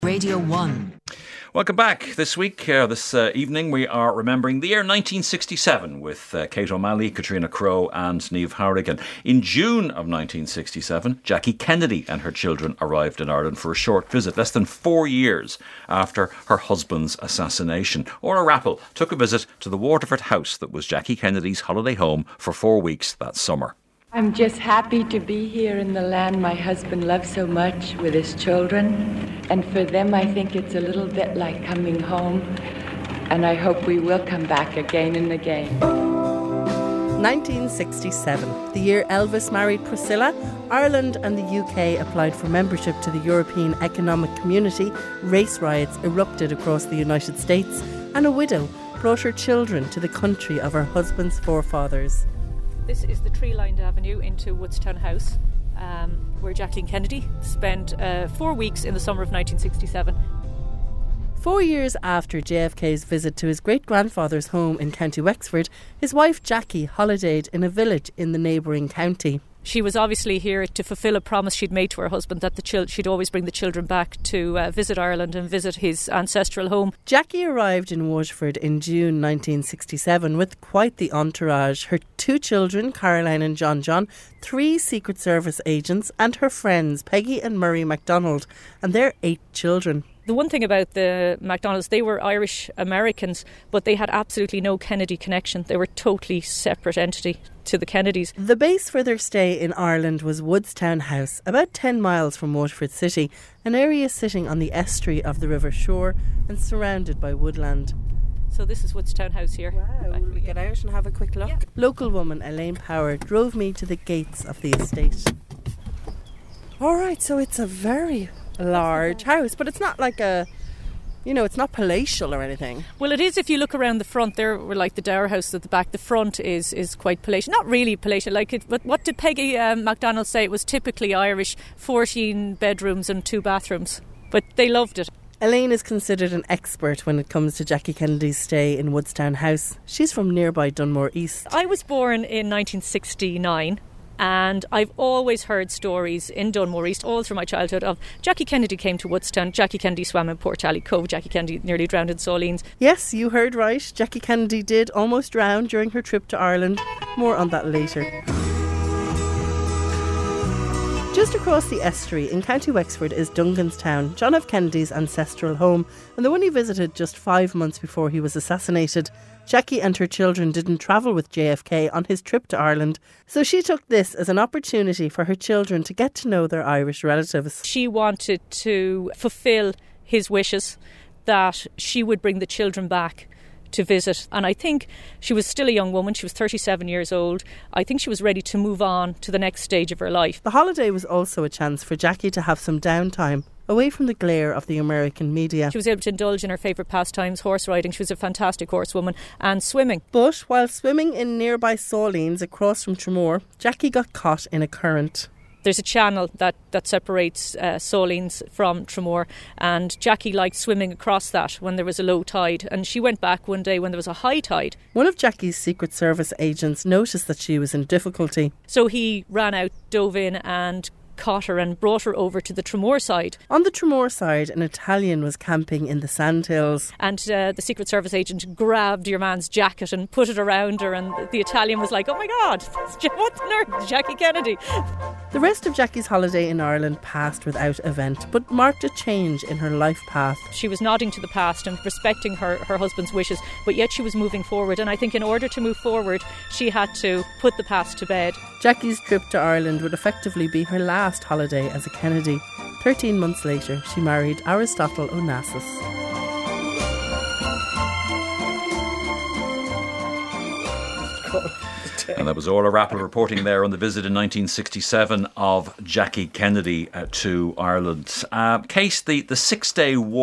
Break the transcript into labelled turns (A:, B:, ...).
A: Radio 1.
B: Welcome back. This week, this evening, we are remembering the year 1967 with Kate O'Malley, Katrina Crowe and Niamh Hourigan. In June of 1967, Jackie Kennedy and her children arrived in Ireland for a short visit, less than 4 years after her husband's assassination. Orla Rappel took a visit to the Waterford house that was Jackie Kennedy's holiday home for 4 weeks that summer.
C: I'm just happy to be here in the land my husband loves so much with his children. And for them, I think it's a little bit like coming home. And I hope we will come back again and again.
D: 1967, the year Elvis married Priscilla, Ireland and the UK applied for membership to the European Economic Community. Race riots erupted across the United States, and a widow brought her children to the country of her husband's forefathers.
E: This is the tree-lined avenue into Woodstown House, where Jacqueline Kennedy spent 4 weeks in the summer of 1967.
D: 4 years after JFK's visit to his great-grandfather's home in County Wexford, his wife Jackie holidayed in a village in the neighbouring county.
E: She was obviously here to fulfil a promise she'd made to her husband that she'd always bring the children back to visit Ireland and visit his ancestral home.
D: Jackie arrived in Waterford in June 1967 with quite the entourage. Her 2 children, Caroline and John, 3 Secret Service agents and her friends Peggy and Murray MacDonald and their 8 children.
E: The one thing about the MacDonalds, they were Irish Americans, but they had absolutely no Kennedy connection. They were a totally separate entity to the Kennedys.
D: The base for their stay in Ireland was Woodstown House, about 10 miles from Waterford City, an area sitting on the estuary of the River Shore and surrounded by woodland.
E: So this is Woodstown House here.
D: Wow, will we get out and have a quick look? Yeah. Local woman Elaine Power drove me to the gates of the estate. Alright, so it's a very large house, but it's not like it's not palatial or anything.
E: Well, it is if you look around the front. There were like the dower house at the back. The front is quite palatial. Not really palatial, but what did Peggy MacDonald say? It was typically Irish, 14 bedrooms and 2 bathrooms. But they loved it.
D: Elaine is considered an expert when it comes to Jackie Kennedy's stay in Woodstown House. She's from nearby Dunmore East.
E: I was born in 1969. And I've always heard stories in Dunmore East all through my childhood of Jackie Kennedy came to Woodstown, Jackie Kennedy swam in Port Alley Cove, Jackie Kennedy nearly drowned in Solines.
D: Yes, you heard right. Jackie Kennedy did almost drown during her trip to Ireland. More on that later. Just across the estuary in County Wexford is Dunganstown, John F. Kennedy's ancestral home, and the one he visited just 5 months before he was assassinated. Jackie and her children didn't travel with JFK on his trip to Ireland, so she took this as an opportunity for her children to get to know their Irish relatives.
E: She wanted to fulfil his wishes that she would bring the children back to visit, and I think she was still a young woman. She was 37 years old. I think she was ready to move on to the next stage of her life.
D: The holiday was also a chance for Jackie to have some downtime away from the glare of the American media.
E: She was able to indulge in her favourite pastimes, horse riding. She was a fantastic horsewoman, and swimming.
D: But while swimming in nearby Solines across from Tramore, Jackie got caught in a current.
E: There's a channel that separates Solines from Tramore, and Jackie liked swimming across that when there was a low tide, and she went back one day when there was a high tide.
D: One of Jackie's Secret Service agents noticed that she was in difficulty.
E: So he ran out, dove in and caught her and brought her over to the Tramore side.
D: On the Tramore side, an Italian was camping in the sandhills.
E: And the Secret Service agent grabbed your man's jacket and put it around her, and the Italian was like, oh my God, what on earth, Jackie Kennedy?
D: The rest of Jackie's holiday in Ireland passed without event, but marked a change in her life path.
E: She was nodding to the past and respecting her husband's wishes, but yet she was moving forward, and I think in order to move forward, she had to put the past to bed.
D: Jackie's trip to Ireland would effectively be her last holiday as a Kennedy. 13 months later, she married Aristotle Onassis.
B: And that was Orla Rappel reporting there on the visit in 1967 of Jackie Kennedy to Ireland. Case, the 6-day war